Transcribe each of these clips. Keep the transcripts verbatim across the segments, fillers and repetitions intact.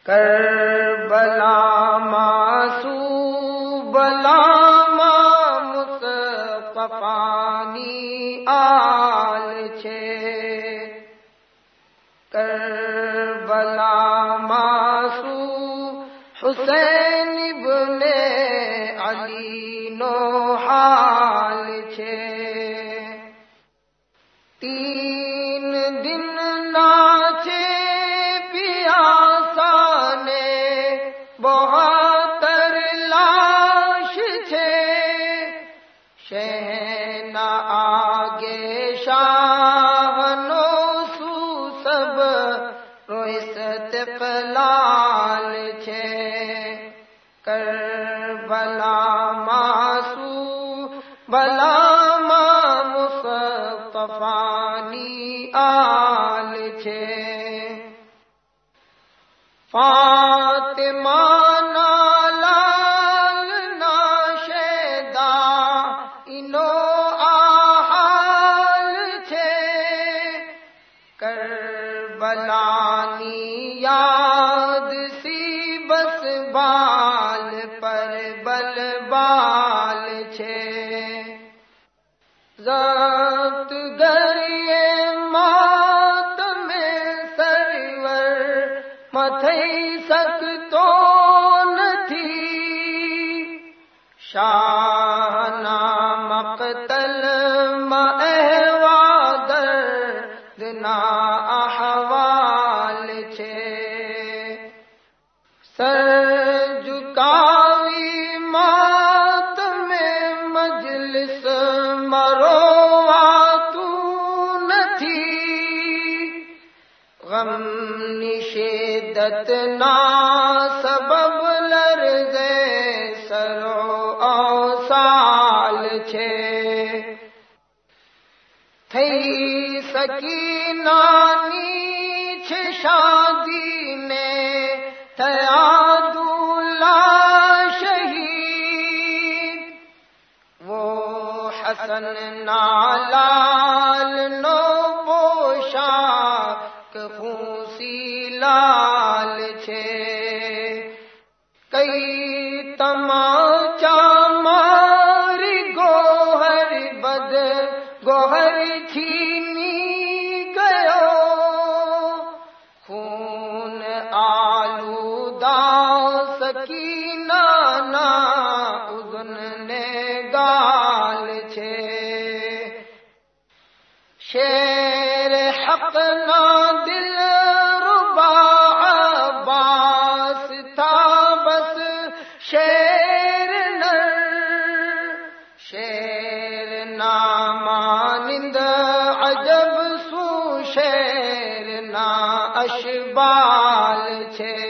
کربلا ماسو بلا ما مصطفانی آل چھے کربلا ماسو حسین ابن علی نو حال چھے تین دن ناچے پیاسانے بہتر لاش چھے شہن آگے شاہنو سو سب رو استقلال چھے کربلا ماسو بلا ما مصطفانی آل چھے فاطمہ نالال ناشیدہ انو آحال چھے کربلانی یاد سی بس بال پر بل بال چھے ذات گریے ماتم سرور متھئی سکتو نتھی شاہنا مقتل مہوادر دنا احوال چھے سر جھکاوی ماتم مجلس مرواتو نتھی غم نشیدت نا سبب لرزے سرو اوصال چھے تھئی سکینانی چھ شادی نے تھیا دولا شہید وہ حسن نالال نو پوشاک پھونسی لال چھے کئی تماچا ماری گوہر بد گوہر چھینی گیو خون آلودہ سکینہ نا اذن نے گال چھے شیر حق نا دل ربا عباس تھا بس شیر نر شیر نامانند عجب سو شیر نا اشبال چھے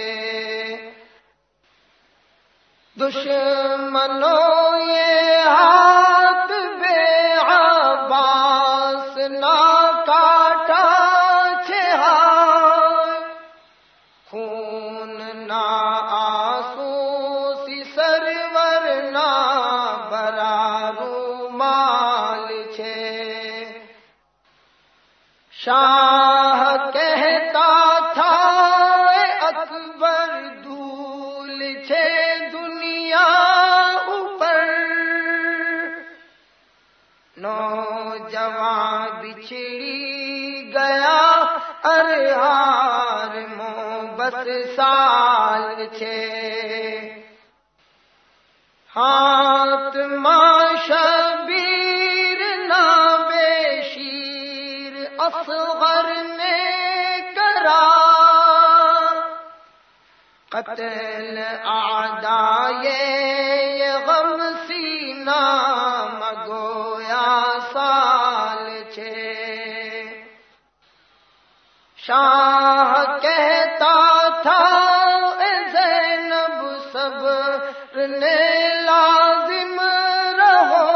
دشمنوں یہ ہاتھ بے عباس نا کاٹا چھے ہاتھ خون نا آنسو سی سرور نا برارو مال چھے شاہ کہتا تھا اے اکبر دھول چھے دنیا اوپر نوجوان بچھڑی گیا ارہار مو بس سال چھے ہاتھ ماں شبیر نا بے شیر اصغر نے کرا قتل اعدائے یہ غم سینہ مگویا سال چھے شاہ کہتا تھا اے زینب صبر نے لازم رہو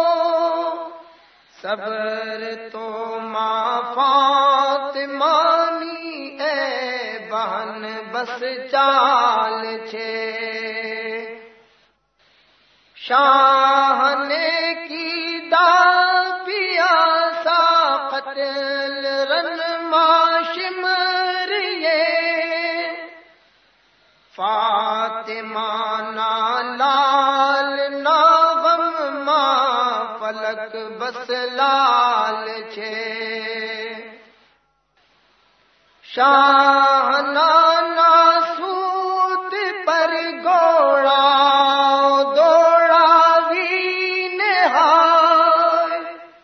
صبر تو ماں فاطمانی اے بہن بس چال چھے شاہ نے کی دا پیاسا قتل رن ماشمریے فاطمہ نا لال نا غم ماں فلک بس لال چھے شاہ نانا سوت پر گوڑا دوڑا وی نہائے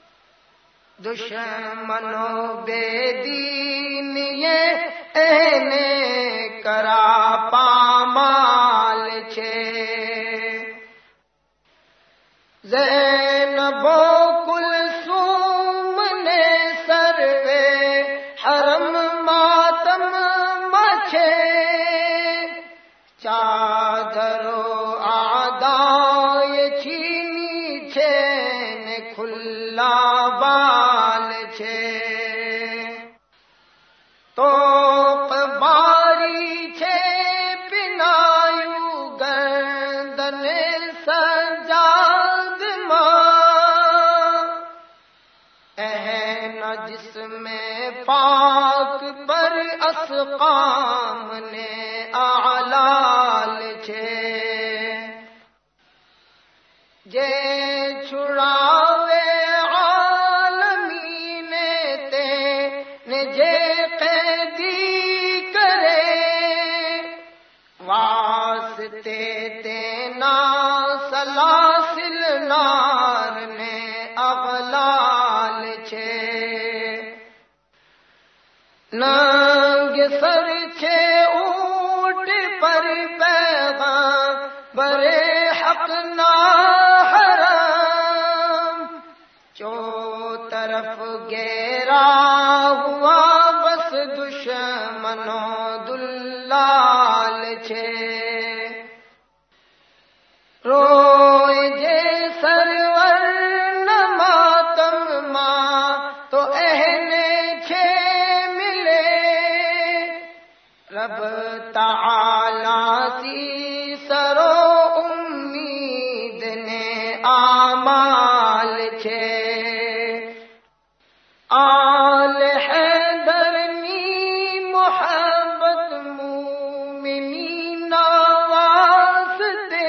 دشمنوں بے دین یہ اینے کرا پامال چھے زینب و کلثوم نے سروے حرم ماتم مچھے چادرو آدائے چھینی چھین کھلا بال چھے تو باری چھے پنایو گردن سجاد ماں اہن جسم پاک پر اسقام نے اعلال چھے جے چھڑاوے عالمین تے جے قیدی کرے واسطے تینا سلاسل نار نے اغلال چھے ننگ سر چھے اونٹ پر پیغام برے حق نا حرام چو طرف گیرا ہوا بس دشمنوں دلال چھے روئے جے سرور نماتم ماں تو اہنے چھے رب تعالی تی سرو امید نے آمال چھے آل حیدر نی محبت مومنین واسطے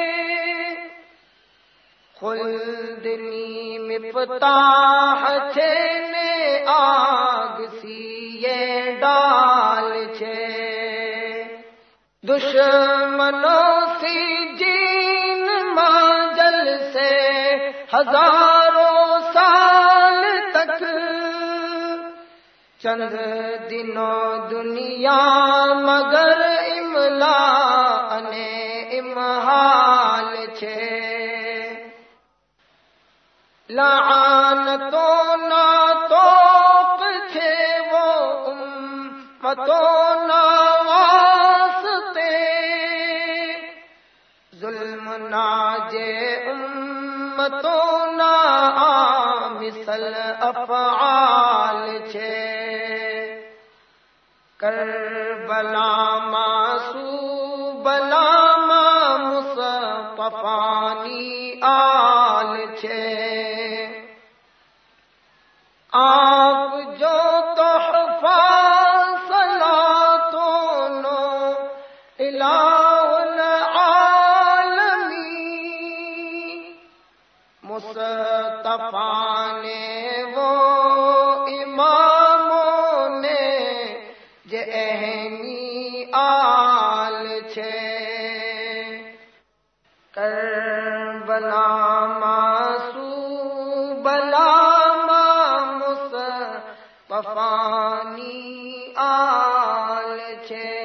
خلد نی مفتاح چھے نے آگ سیے ڈال چھے دشمنوں سی جین ماجل سے ہزاروں سال تک چند دنوں دنیا مگر املا نے امحال چھے لعنتوں نا توق چھے وہ امتوں نا ظلم ناجے امتوں نا مثل افعال چھے کربلا ماسو بلا ما مصطفانی آل چھے آپ جو تحفہ صلاتوں نو الہ مصطفیٰ نے وہ اماموں نے جے اہنی آل چھے کربلا ماسو بلا ما مصطفیٰ نی آل چھے